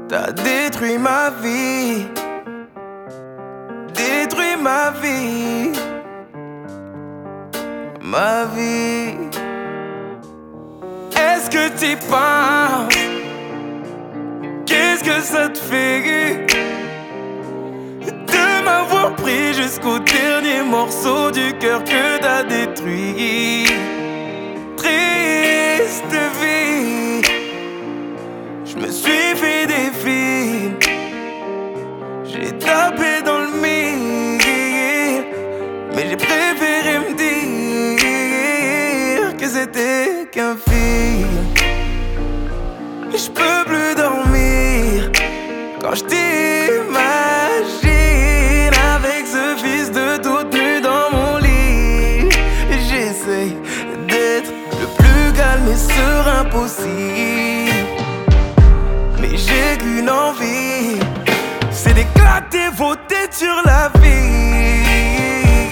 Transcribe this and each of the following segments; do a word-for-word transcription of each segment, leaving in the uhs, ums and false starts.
T'as détruit ma vie, détruit ma vie, ma vie. Est-ce que t'y penses? Qu'est-ce que ça te fait de m'avoir pris jusqu'au dernier morceau du cœur que t'as détruit? Triste vie, je me suis fait des films, j'ai tapé dans le mille, mais j'ai préféré me dire que c'était qu'un film. Je peux plus dormir quand je t'imagine avec ce fils de toute nue dans mon lit. J'essaye d'être le plus calme et serein possible, mais j'ai qu'une envie, c'est d'éclater vos têtes sur la vie.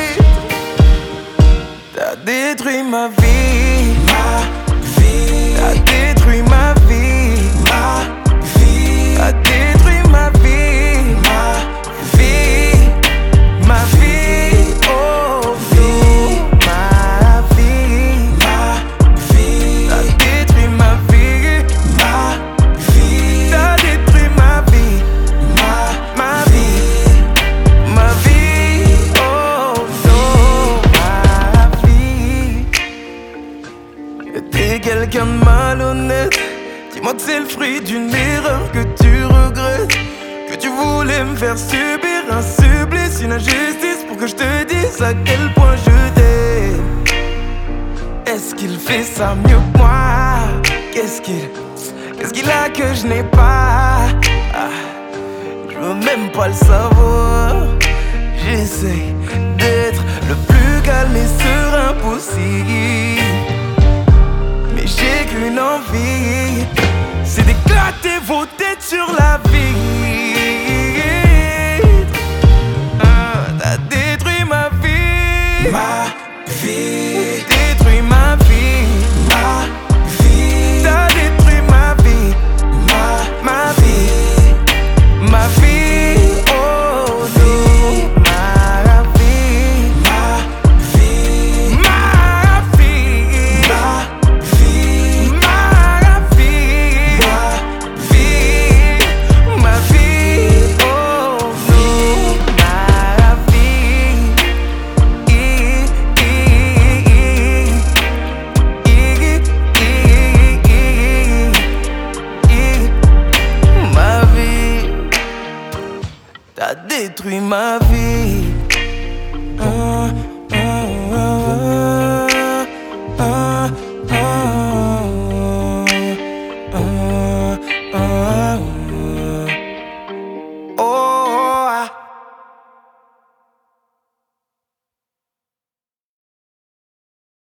T'as détruit ma vie, ma vie. T'as détruit ma vie, ma vie. T'as détruit ma vie, ma vie, ma vie. Oh vie, ma vie, ma vie. T'as détruit ma vie, ma vie. T'as détruit ma vie, ma ma vie, ma vie. Oh non, ma vie. T'es quelqu'un de malhonnête. Dis-moi que c'est le fruit d'une erreur que tu regrettes, que tu voulais me faire subir un supplice, une injustice pour que je te dise à quel point je t'aime. Est-ce qu'il fait ça mieux que moi? Qu'est-ce qu'il, qu'est-ce qu'il a que je n'ai pas? Ah, je veux même pas le savoir. J'essaie d'être le plus calme et serein possible, mais j'ai qu'une envie, c'est d'éclater vos têtes sur la vie. Ah, t'as détruit ma vie, ma vie. Détruit ma vie, ma vie. T'as détruit ma vie, ma ma vie, ma vie. Oh non, ma vie, ma vie, ma vie, ma vie, ma vie, ma vie, ma vie. Oh non, ma vie. I, I, I, I, I, ma vie. T'as détruit ma vie.